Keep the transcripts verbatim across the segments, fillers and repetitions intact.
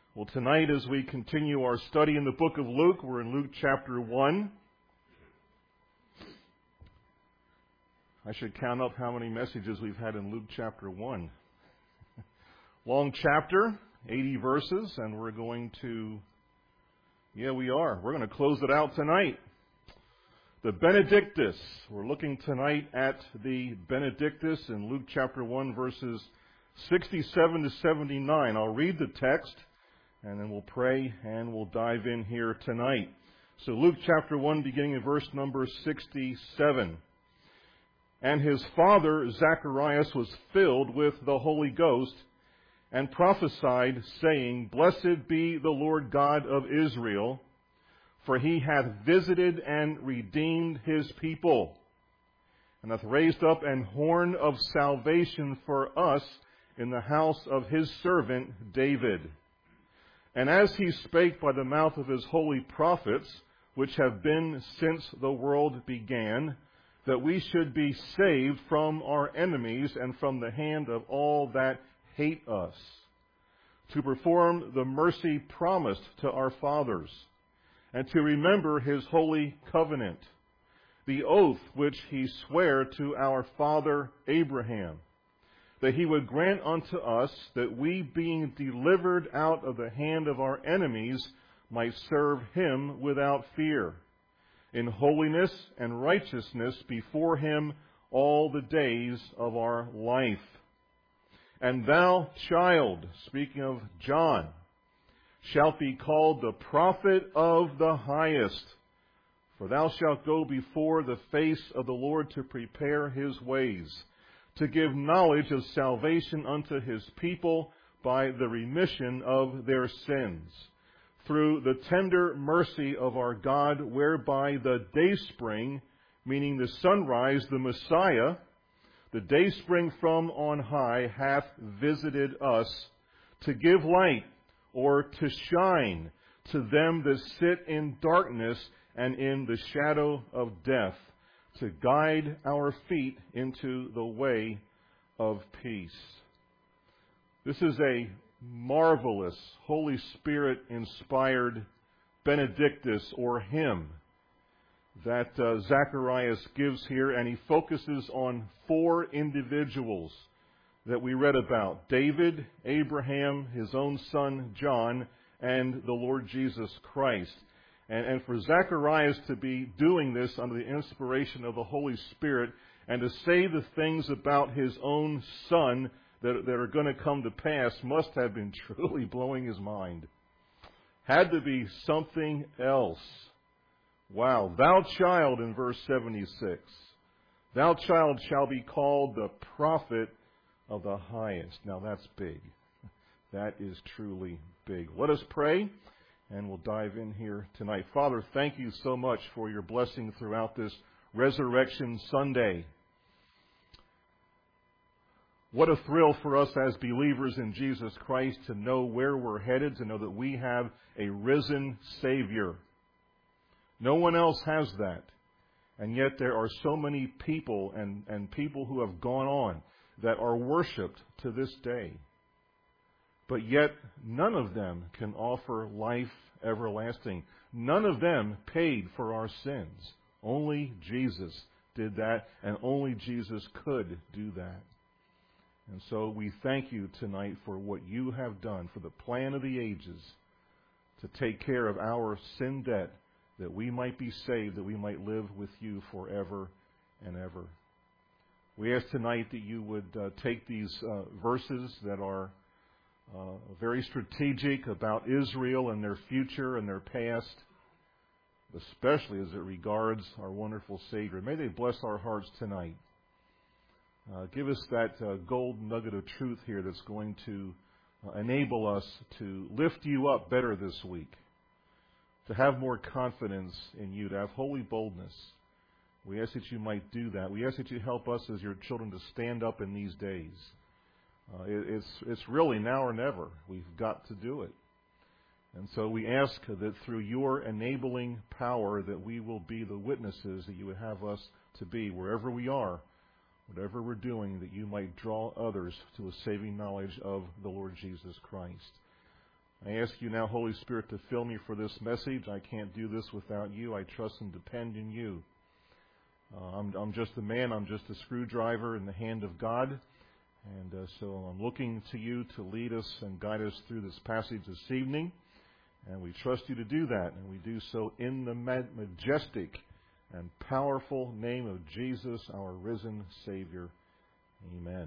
Well, tonight as we continue our study in the book of Luke, we're in Luke chapter one. I should count up how many messages we've had in Luke chapter one. Long chapter, eighty verses, and we're going to, yeah, we are. We're going to close it out tonight. The Benedictus. We're looking tonight at the Benedictus in Luke chapter one, verses sixty-seven to seventy-nine. I'll read the text, and then we'll pray, and we'll dive in here tonight. So Luke chapter one, beginning in verse number sixty-seven. And his father Zacharias was filled with the Holy Ghost, and prophesied, saying, Blessed be the Lord God of Israel, for he hath visited and redeemed his people, and hath raised up an horn of salvation for us in the house of his servant David. And as he spake by the mouth of his holy prophets, which have been since the world began, that we should be saved from our enemies and from the hand of all that hate us, to perform the mercy promised to our fathers, and to remember his holy covenant, the oath which he sware to our father Abraham, that he would grant unto us that we, being delivered out of the hand of our enemies, might serve him without fear, in holiness and righteousness before him all the days of our life. And thou, child, speaking of John, shalt be called the prophet of the highest, for thou shalt go before the face of the Lord to prepare his ways, to give knowledge of salvation unto his people by the remission of their sins, through the tender mercy of our God, whereby the dayspring, meaning the sunrise, the Messiah, the dayspring from on high, hath visited us, to give light, or to shine, to them that sit in darkness and in the shadow of death, to guide our feet into the way of peace. This is a marvelous, Holy Spirit-inspired Benedictus, or hymn, that uh, Zacharias gives here, and he focuses on four individuals that we read about: David, Abraham, his own son John, and the Lord Jesus Christ. And, and for Zacharias to be doing this under the inspiration of the Holy Spirit, and to say the things about his own son that, that are going to come to pass, must have been truly blowing his mind. Had to be something else. Wow. Thou child, in verse seventy-six, thou child shall be called the prophet of the highest. Now that's big. That is truly big. Let us pray, and we'll dive in here tonight. Father, thank you so much for your blessing throughout this Resurrection Sunday. What a thrill for us as believers in Jesus Christ to know where we're headed, to know that we have a risen Savior. No one else has that. And yet there are so many people and, and people who have gone on that are worshipped to this day. But yet none of them can offer life everlasting. None of them paid for our sins. Only Jesus did that, and only Jesus could do that. And so we thank you tonight for what you have done, for the plan of the ages, to take care of our sin debt, that we might be saved, that we might live with you forever and ever. We ask tonight that you would uh, take these uh, verses that are uh, very strategic about Israel and their future and their past, especially as it regards our wonderful Savior. May they bless our hearts tonight. Uh, give us that uh, gold nugget of truth here that's going to uh, enable us to lift you up better this week, to have more confidence in you, to have holy boldness. We ask that you might do that. We ask that you help us as your children to stand up in these days. Uh, it, it's, it's really now or never. We've got to do it. And so we ask that through your enabling power that we will be the witnesses that you would have us to be wherever we are, whatever we're doing, that you might draw others to a saving knowledge of the Lord Jesus Christ. I ask you now, Holy Spirit, to fill me for this message. I can't do this without you. I trust and depend in you. Uh, I'm, I'm just a man. I'm just a screwdriver in the hand of God. And uh, so I'm looking to you to lead us and guide us through this passage this evening. And we trust you to do that. And we do so in the majestic and powerful name of Jesus, our risen Savior. Amen.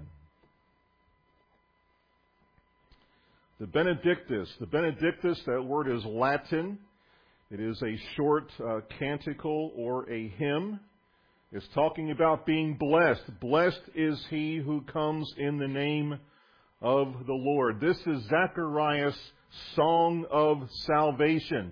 The Benedictus. The Benedictus, that word is Latin. It is a short uh, canticle or a hymn. It's talking about being blessed. Blessed is he who comes in the name of the Lord. This is Zechariah's song of salvation.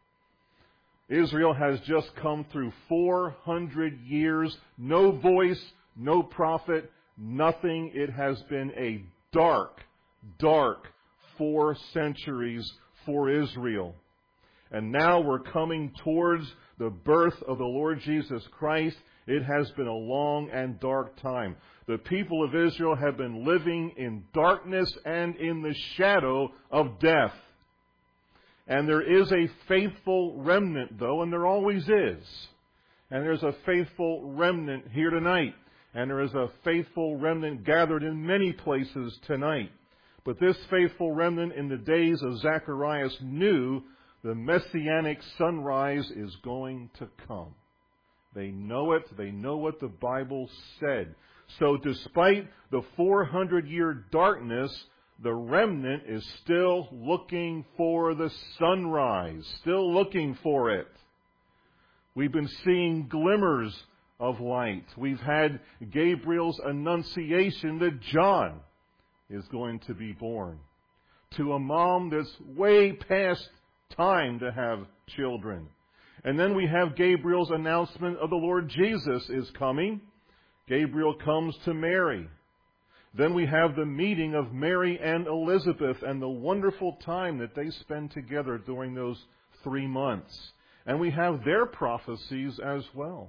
Israel has just come through four hundred years. No voice, no prophet, nothing. It has been a dark, dark four centuries for Israel. And now we're coming towards the birth of the Lord Jesus Christ. It has been a long and dark time. The people of Israel have been living in darkness and in the shadow of death. And there is a faithful remnant, though, and there always is. And there's a faithful remnant here tonight. And there is a faithful remnant gathered in many places tonight. But this faithful remnant in the days of Zacharias knew the messianic sunrise is going to come. They know it. They know what the Bible said. So despite the four hundred year darkness, the remnant is still looking for the sunrise, still looking for it. We've been seeing glimmers of light. We've had Gabriel's annunciation that John is going to be born to a mom that's way past time to have children. And then we have Gabriel's announcement of the Lord Jesus is coming. Gabriel comes to Mary. Then we have the meeting of Mary and Elizabeth and the wonderful time that they spend together during those three months. And we have their prophecies as well.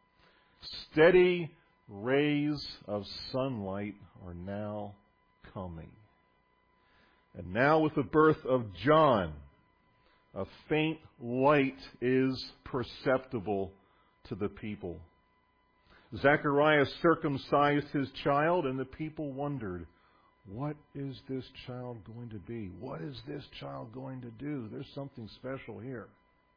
Steady rays of sunlight are now coming. And now with the birth of John, a faint light is perceptible to the people. Zacharias circumcised his child, and the people wondered, what is this child going to be? What is this child going to do? There's something special here.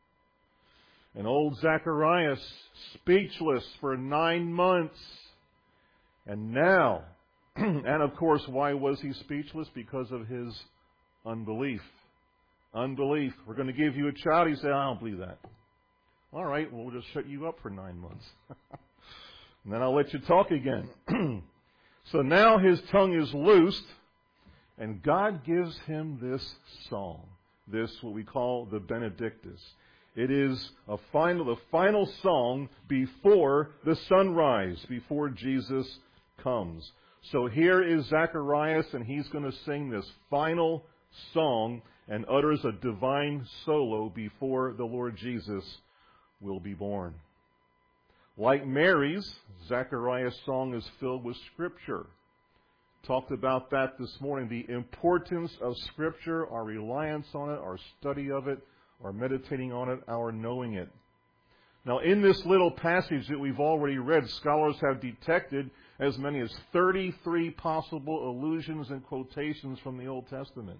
And old Zacharias, speechless for nine months. And now, and of course, why was he speechless? Because of his unbelief. Unbelief. We're going to give you a child. He said, I don't believe that. All right, well, we'll just shut you up for nine months. And then I'll let you talk again. So now his tongue is loosed, and God gives him this song, this what we call the Benedictus. It is a final, the final song before the sunrise, before Jesus comes. So here is Zacharias, and he's going to sing this final song and utters a divine solo before the Lord Jesus will be born. Like Mary's, Zacharias' song is filled with Scripture. Talked about that this morning, the importance of Scripture, our reliance on it, our study of it, our meditating on it, our knowing it. Now, in this little passage that we've already read, scholars have detected as many as thirty-three possible allusions and quotations from the Old Testament.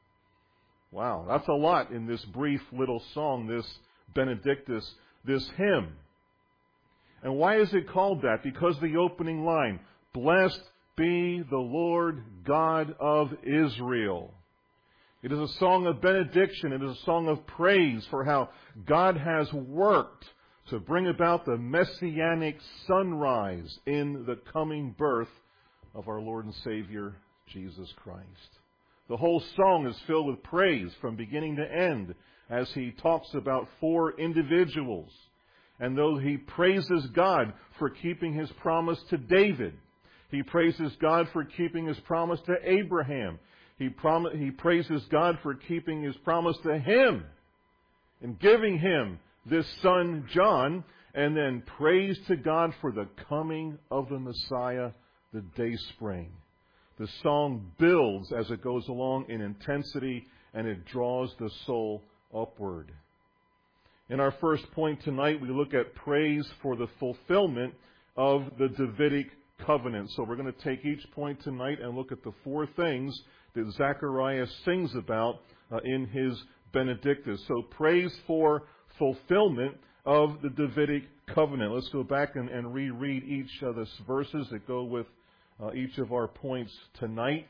Wow, that's a lot in this brief little song, this Benedictus, this hymn. And why is it called that? Because the opening line, blessed be the Lord God of Israel. It is a song of benediction. It is a song of praise for how God has worked to bring about the messianic sunrise in the coming birth of our Lord and Savior, Jesus Christ. The whole song is filled with praise from beginning to end as he talks about four individuals. And though he praises God for keeping his promise to David, he praises God for keeping his promise to Abraham. He, prom- he praises God for keeping his promise to him and giving him this son, John, and then praise to God for the coming of the Messiah, the day spring. The song builds as it goes along in intensity and it draws the soul upward. In our first point tonight, we look at praise for the fulfillment of the Davidic covenant. So we're going to take each point tonight and look at the four things that Zechariah sings about uh, in his Benedictus. So praise for fulfillment of the Davidic covenant. Let's go back and, and reread each of the verses that go with uh, each of our points tonight.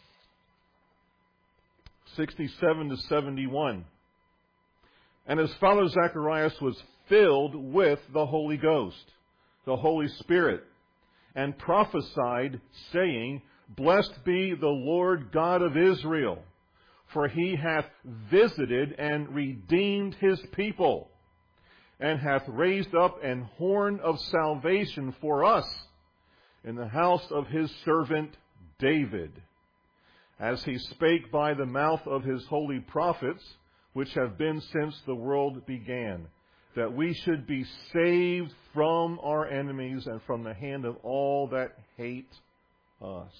sixty-seven to seventy-one. And his father Zacharias was filled with the Holy Ghost, the Holy Spirit, and prophesied, saying, Blessed be the Lord God of Israel, for he hath visited and redeemed his people, and hath raised up an horn of salvation for us in the house of his servant David, as he spake by the mouth of his holy prophets, which have been since the world began, that we should be saved from our enemies and from the hand of all that hate us.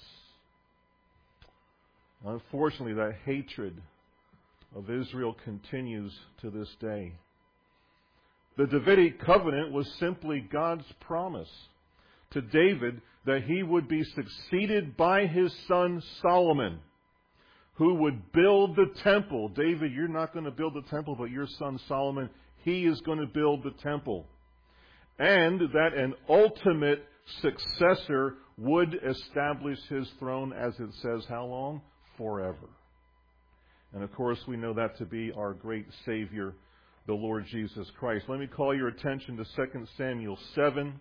Unfortunately, that hatred of Israel continues to this day. The Davidic covenant was simply God's promise to David that he would be succeeded by his son Solomon, who would build the temple. David, you're not going to build the temple, but your son Solomon, he is going to build the temple. And that an ultimate successor would establish his throne, as it says, how long? Forever. And of course, we know that to be our great Savior, the Lord Jesus Christ. Let me call your attention to Second Samuel seven.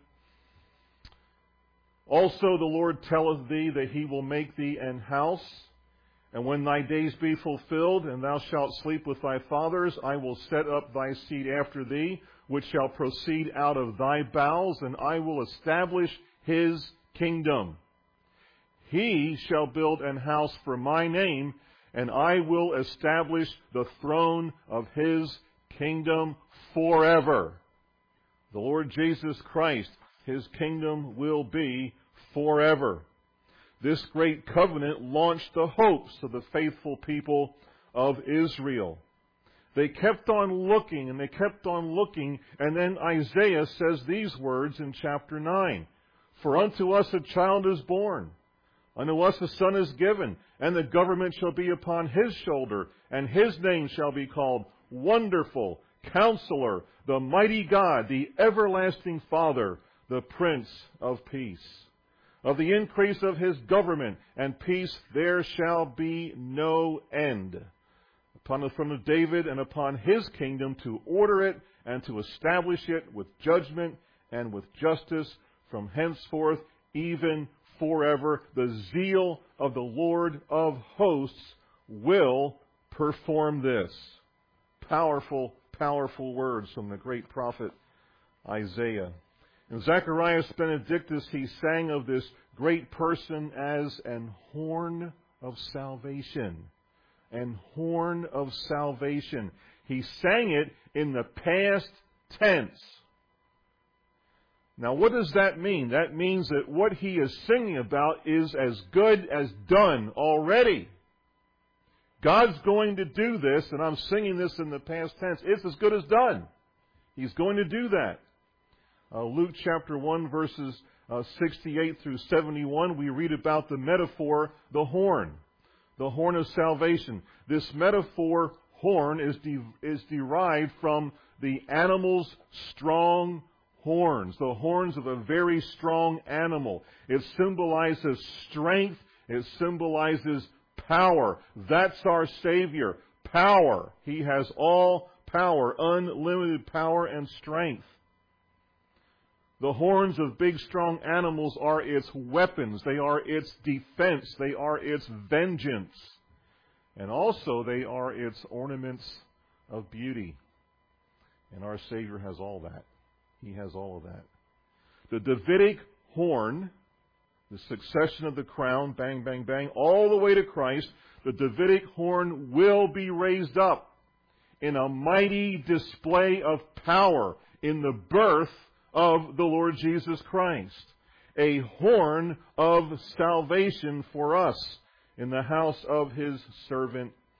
Also the Lord telleth thee that he will make thee an house, and when thy days be fulfilled, and thou shalt sleep with thy fathers, I will set up thy seed after thee, which shall proceed out of thy bowels, and I will establish his kingdom. He shall build an house for my name, and I will establish the throne of his kingdom forever. The Lord Jesus Christ, his kingdom will be forever. This great covenant launched the hopes of the faithful people of Israel. They kept on looking and they kept on looking, and then Isaiah says these words in chapter nine. For unto us a child is born, unto us a son is given, and the government shall be upon his shoulder, and his name shall be called Wonderful, Counselor, the Mighty God, the Everlasting Father, the Prince of Peace. Of the increase of his government and peace there shall be no end, upon the throne of David and upon his kingdom, to order it and to establish it with judgment and with justice from henceforth even forever. The zeal of the Lord of hosts will perform this. Powerful, powerful words from the great prophet Isaiah. In Zacharias Benedictus, he sang of this great person as an horn of salvation. An horn of salvation. He sang it in the past tense. Now, what does that mean? That means that what he is singing about is as good as done already. God's going to do this, and I'm singing this in the past tense. It's as good as done. He's going to do that. Uh, Luke chapter one, verses uh, sixty-eight through seventy-one, we read about the metaphor, the horn, the horn of salvation. This metaphor, horn, is, de- is derived from the animal's strong horns, the horns of a very strong animal. It symbolizes strength. It symbolizes power. That's our Savior. Power. He has all power, unlimited power and strength. The horns of big, strong animals are its weapons. They are its defense. They are its vengeance. And also they are its ornaments of beauty. And our Savior has all that. He has all of that. The Davidic horn, the succession of the crown, bang, bang, bang, all the way to Christ, the Davidic horn will be raised up in a mighty display of power in the birth of the Lord Jesus Christ. A horn of salvation for us in the house of his servant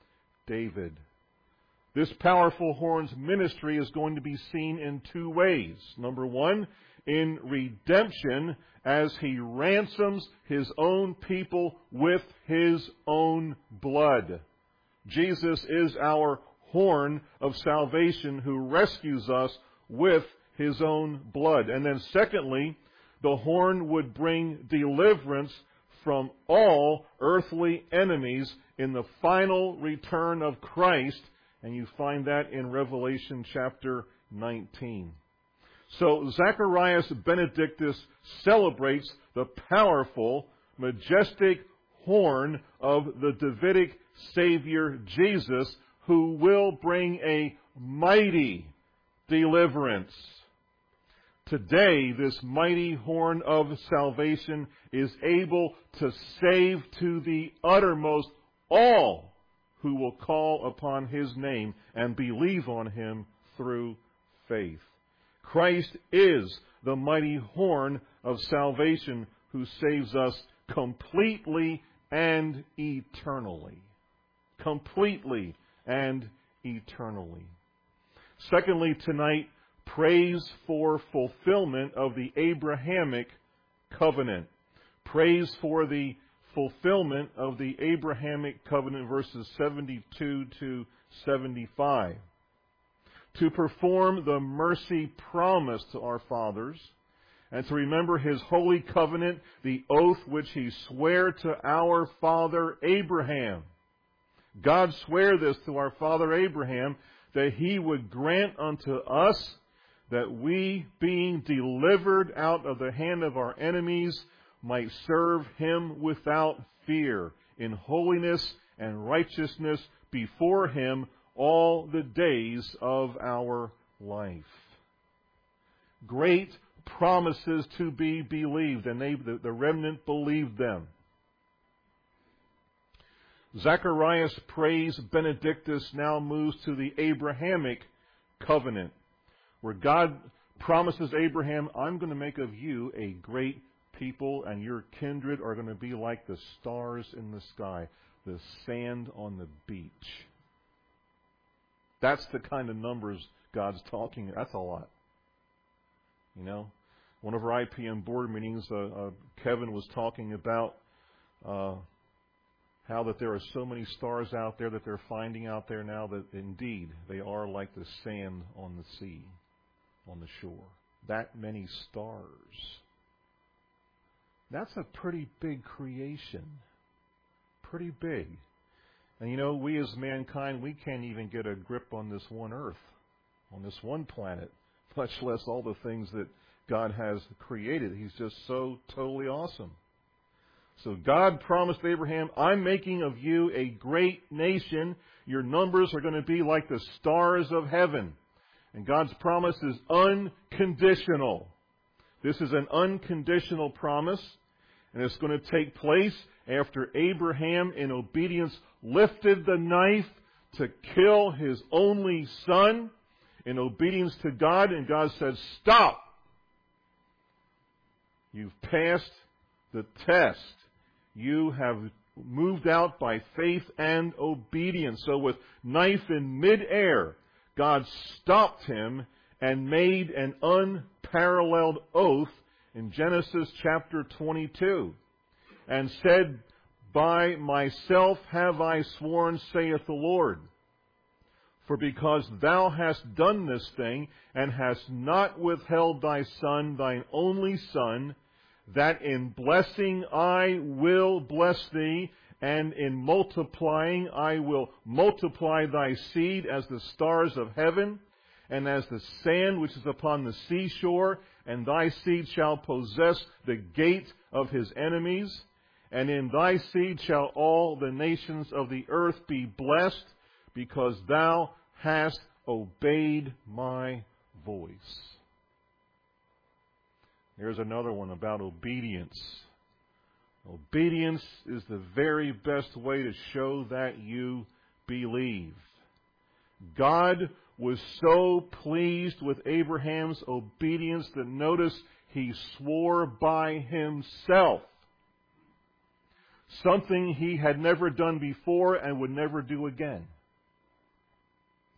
David. This powerful horn's ministry is going to be seen in two ways. Number one, in redemption, as he ransoms his own people with his own blood. Jesus is our horn of salvation who rescues us with his own blood. And then secondly, the horn would bring deliverance from all earthly enemies in the final return of Christ. And you find that in Revelation chapter nineteen. So Zacharias Benedictus celebrates the powerful, majestic horn of the Davidic Savior Jesus, who will bring a mighty deliverance. Today, this mighty horn of salvation is able to save to the uttermost all who will call upon his name and believe on him through faith. Christ is the mighty horn of salvation who saves us completely and eternally. Completely and eternally. Secondly, tonight, praise for fulfillment of the Abrahamic covenant. Praise for the fulfillment of the Abrahamic covenant, verses seventy-two to seventy-five. To perform the mercy promised to our fathers, and to remember his holy covenant, the oath which he sware to our father Abraham. God sware this to our father Abraham, that he would grant unto us that we, being delivered out of the hand of our enemies, might serve him without fear, in holiness and righteousness before him all the days of our life. Great promises to be believed, and they, the, the remnant believed them. Zacharias' praise Benedictus now moves to the Abrahamic covenant, where God promises Abraham, I'm going to make of you a great people, and your kindred are going to be like the stars in the sky, the sand on the beach. That's the kind of numbers God's talking. That's a lot. You know, one of our I P M board meetings, uh, uh, Kevin was talking about uh, how that there are so many stars out there that they're finding out there now that indeed they are like the sand on the sea, on the shore. That many stars. That's a pretty big creation. Pretty big. And you know, we as mankind, we can't even get a grip on this one earth, on this one planet, much less all the things that God has created. He's just so totally awesome. So God promised Abraham, I'm making of you a great nation. Your numbers are going to be like the stars of heaven. And God's promise is unconditional. This is an unconditional promise. And it's going to take place after Abraham, in obedience, lifted the knife to kill his only son in obedience to God. And God said, stop. You've passed the test. You have moved out by faith and obedience. So with knife in midair, God stopped him and made an unparalleled oath in Genesis chapter twenty-two, and said, by myself have I sworn, saith the Lord. For because thou hast done this thing, and hast not withheld thy son, thine only son, that in blessing I will bless thee, and in multiplying I will multiply thy seed as the stars of heaven, and as the sand which is upon the seashore, and thy seed shall possess the gate of his enemies, and in thy seed shall all the nations of the earth be blessed, because thou hast obeyed my voice. Here's another one about obedience. Obedience is the very best way to show that you believe. God was so pleased with Abraham's obedience that, notice, he swore by himself. Something he had never done before and would never do again.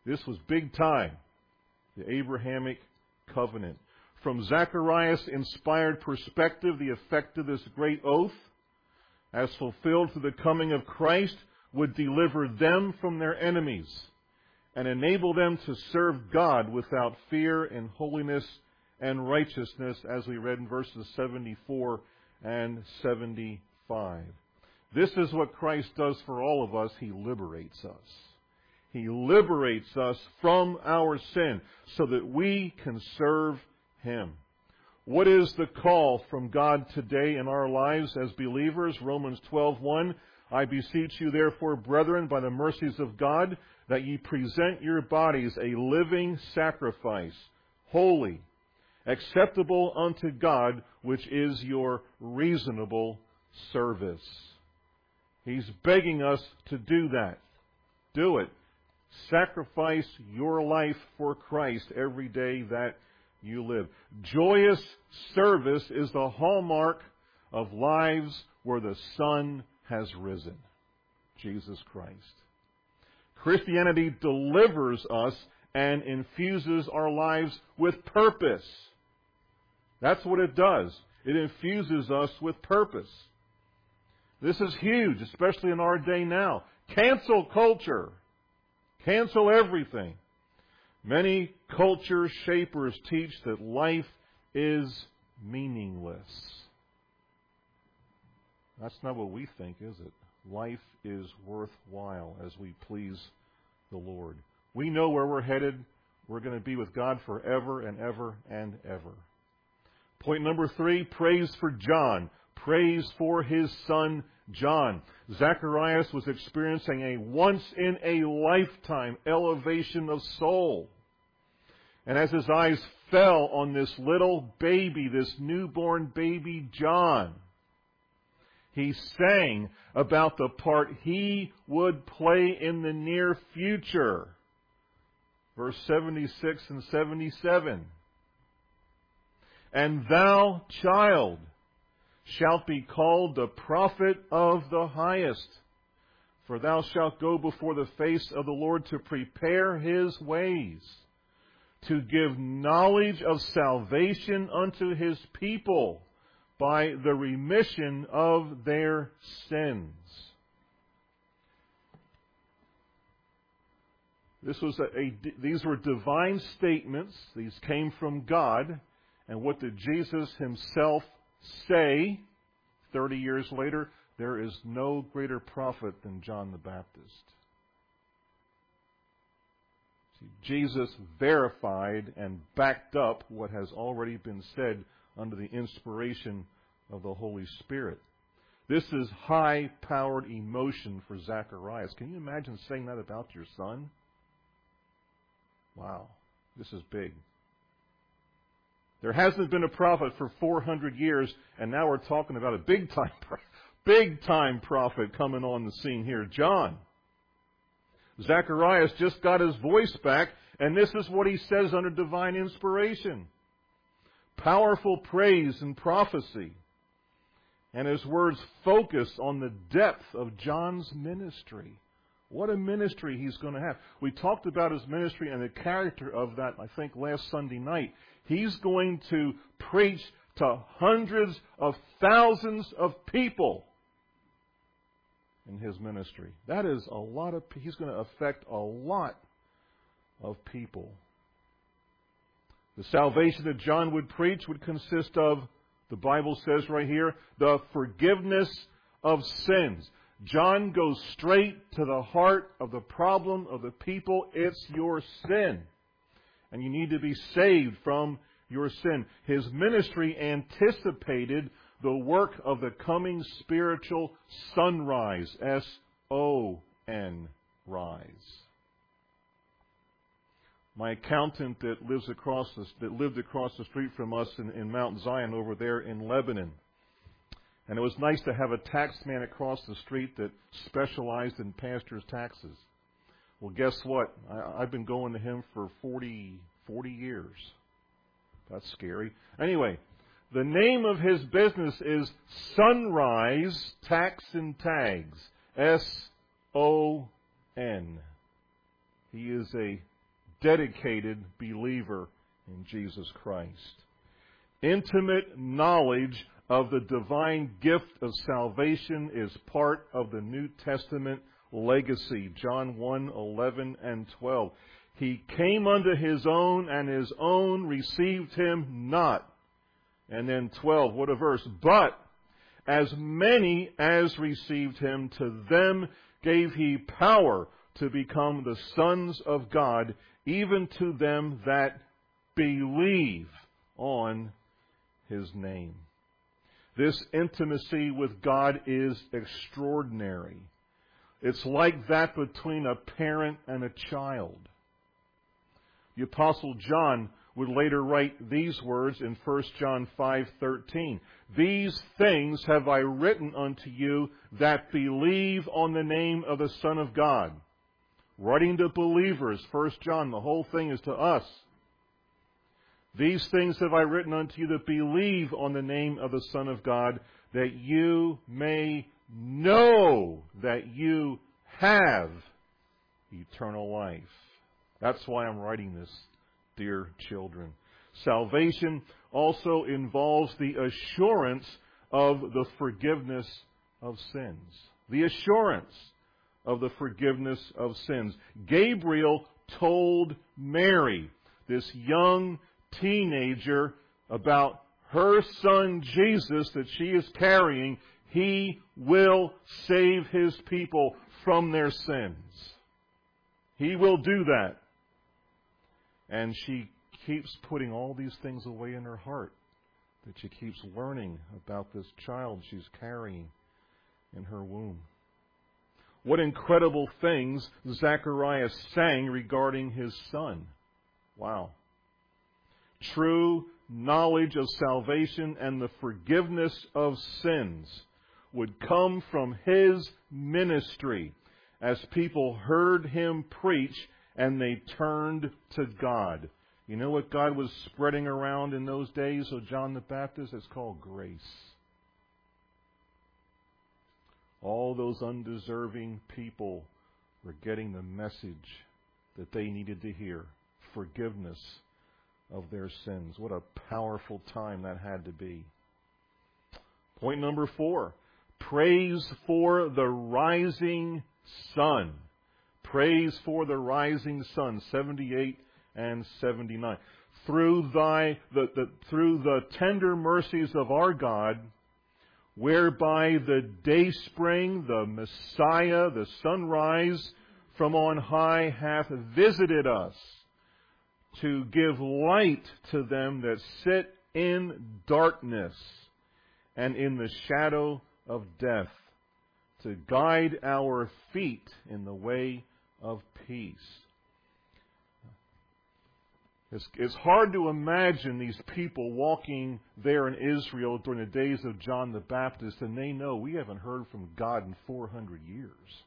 This was big time. The Abrahamic covenant. From Zechariah's inspired perspective, the effect of this great oath, as fulfilled through the coming of Christ, would deliver them from their enemies and enable them to serve God without fear in holiness and righteousness, as we read in verses seventy-four and seventy-five. This is what Christ does for all of us. He liberates us. He liberates us from our sin so that we can serve Him. What is the call from God today in our lives as believers? Romans twelve one. I beseech you, therefore, brethren, by the mercies of God, that ye present your bodies a living sacrifice, holy, acceptable unto God, which is your reasonable service. He's begging us to do that. Do it. Sacrifice your life for Christ every day that you live. Joyous service is the hallmark of lives where the sun has risen. Jesus Christ. Christianity delivers us and infuses our lives with purpose. That's what it does. It infuses us with purpose. This is huge, especially in our day now. Cancel culture. Cancel everything. Many culture shapers teach that life is meaningless. That's not what we think, is it? Life is worthwhile as we please the Lord. We know where we're headed. We're going to be with God forever and ever and ever. Point number three, praise for John. Praise for his son John. Zacharias was experiencing a once-in-a-lifetime elevation of soul. And as his eyes fell on this little baby, this newborn baby John, he sang about the part he would play in the near future. Verse seventy-six and seventy-seven. And thou, child, shalt be called the prophet of the highest. For thou shalt go before the face of the Lord to prepare His ways, to give knowledge of salvation unto His people by the remission of their sins. This was a, a, these were divine statements. These came from God. And what did Jesus Himself say thirty years later? There is no greater prophet than John the Baptist. See, Jesus verified and backed up what has already been said under the inspiration of the Holy Spirit. This is high-powered emotion for Zacharias. Can you imagine saying that about your son? Wow, this is big. There hasn't been a prophet for four hundred years, and now we're talking about a big-time big-time prophet coming on the scene here, John. Zacharias just got his voice back, and this is what he says under divine inspiration. Powerful praise and prophecy. And his words focus on the depth of John's ministry. What a ministry he's going to have. We talked about his ministry and the character of that, I think, last Sunday night. He's going to preach to hundreds of thousands of people in his ministry. That is a lot of, he's going to affect a lot of people. The salvation that John would preach would consist of, the Bible says right here, the forgiveness of sins. John goes straight to the heart of the problem of the people. It's your sin. And you need to be saved from your sin. His ministry anticipated the work of the coming spiritual sunrise. S O N, rise. My accountant that lives across the, that lived across the street from us in, in Mount Zion over there in Lebanon. And it was nice to have a tax man across the street that specialized in pastor's taxes. Well, guess what? I, I've been going to him for forty, forty years. That's scary. Anyway, the name of his business is Sunrise Tax and Tags. S O N. He is a dedicated believer in Jesus Christ. Intimate knowledge of the divine gift of salvation is part of the New Testament legacy. John one, eleven and twelve. He came unto his own, and his own received him not. And then twelve, what a verse. But as many as received him, to them gave he power to become the sons of God, even to them that believe on his name. This intimacy with God is extraordinary. It's like that between a parent and a child. The Apostle John would later write these words in First John five thirteen. These things have I written unto you that believe on the name of the Son of God. Writing to believers, First John, the whole thing is to us. These things have I written unto you that believe on the name of the Son of God, that you may know that you have eternal life. That's why I'm writing this, dear children. Salvation also involves the assurance of the forgiveness of sins. The assurance of the forgiveness of sins. Gabriel told Mary, this young teenager, about her son Jesus that she is carrying. He will save his people from their sins. He will do that. And she keeps putting all these things away in her heart, that she keeps learning about this child she's carrying in her womb. What incredible things Zacharias sang regarding his son. Wow. True knowledge of salvation and the forgiveness of sins would come from his ministry as people heard him preach and they turned to God. You know what God was spreading around in those days of John the Baptist? It's called grace. All those undeserving people were getting the message that they needed to hear. Forgiveness of their sins. What a powerful time that had to be. Point number four. Praise for the rising sun. Praise for the rising sun. seventy-eight and seventy-nine. Through thy the, the through the tender mercies of our God, whereby the dayspring, the Messiah, the sunrise from on high hath visited us, to give light to them that sit in darkness and in the shadow of death, to guide our feet in the way of peace. It's, it's hard to imagine these people walking there in Israel during the days of John the Baptist, and they know we haven't heard from God in four hundred years.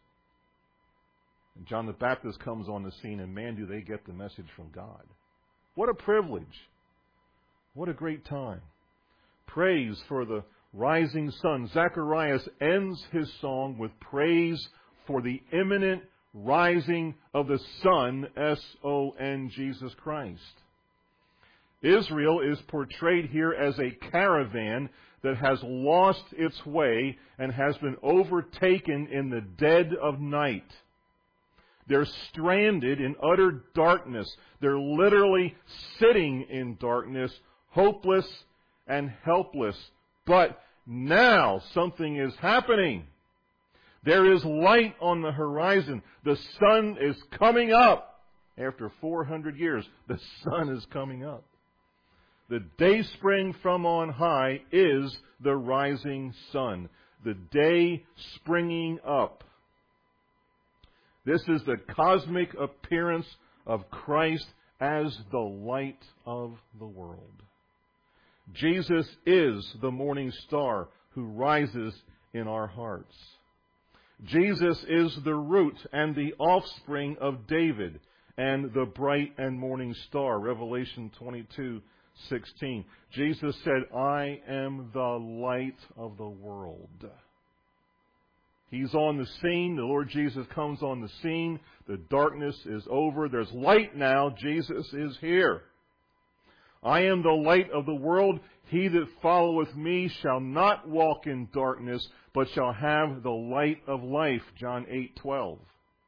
And John the Baptist comes on the scene, and man, do they get the message from God. What a privilege. What a great time. Praise for the rising sun. Zacharias ends his song with praise for the imminent rising of the Son, S O N, Jesus Christ. Israel is portrayed here as a caravan that has lost its way and has been overtaken in the dead of night. They're stranded in utter darkness. They're literally sitting in darkness, hopeless and helpless. But now something is happening. There is light on the horizon. The sun is coming up. After four hundred years, the sun is coming up. The dayspring from on high is the rising sun. The day springing up. This is the cosmic appearance of Christ as the light of the world. Jesus is the morning star who rises in our hearts. Jesus is the root and the offspring of David and the bright and morning star. Revelation twenty-two sixteen. Jesus said, I am the light of the world. He's on the scene. The Lord Jesus comes on the scene. The darkness is over. There's light now. Jesus is here. I am the light of the world. He that followeth me shall not walk in darkness, but shall have the light of life. John eight twelve.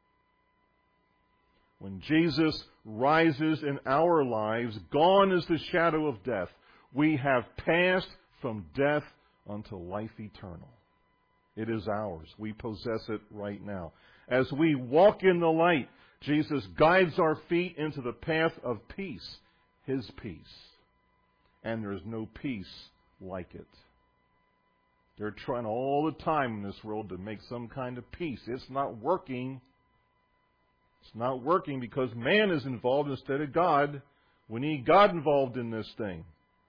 When Jesus rises in our lives, gone is the shadow of death. We have passed from death unto life eternal. It is ours. We possess it right now. As we walk in the light, Jesus guides our feet into the path of peace, His peace. And there is no peace like it. They're trying all the time in this world to make some kind of peace. It's not working. It's not working because man is involved instead of God. We need God involved in this thing.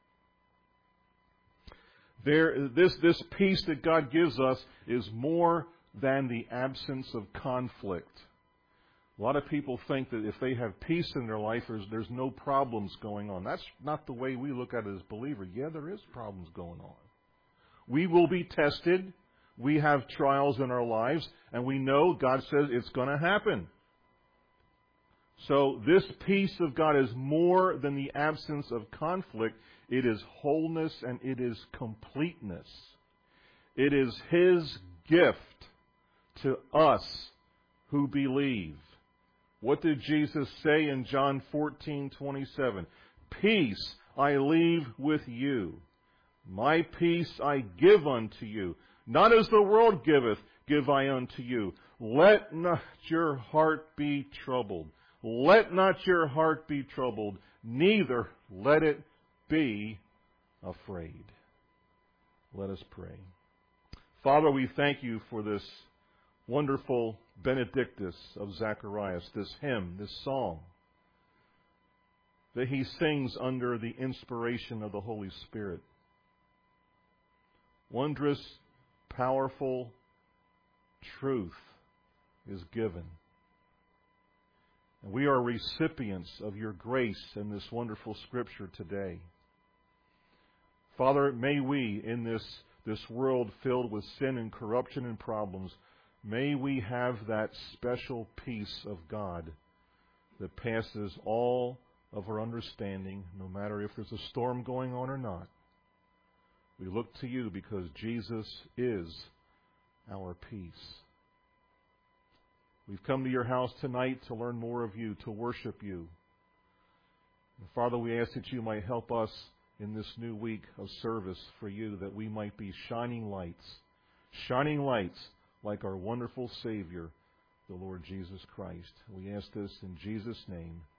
There, this, this peace that God gives us is more than the absence of conflict. A lot of people think that if they have peace in their life, there's, there's no problems going on. That's not the way we look at it as believers. Yeah, there is problems going on. We will be tested. We have trials in our lives, and we know God says it's going to happen. So this peace of God is more than the absence of conflict. It is wholeness and it is completeness. It is His gift to us who believe. What did Jesus say in John fourteen twenty-seven? Peace I leave with you. My peace I give unto you. Not as the world giveth, give I unto you. Let not your heart be troubled. Let not your heart be troubled, neither let it be afraid. Let us pray. Father, we thank you for this wonderful Benedictus of Zacharias, this hymn, this song that he sings under the inspiration of the Holy Spirit. Wondrous, powerful truth is given. And we are recipients of your grace in this wonderful Scripture today. Father, may we, in this, this world filled with sin and corruption and problems, may we have that special peace of God that passes all of our understanding, no matter if there's a storm going on or not. We look to you because Jesus is our peace. We've come to your house tonight to learn more of you, to worship you. And Father, we ask that you might help us in this new week of service for you, that we might be shining lights, shining lights like our wonderful Savior, the Lord Jesus Christ. We ask this in Jesus' name.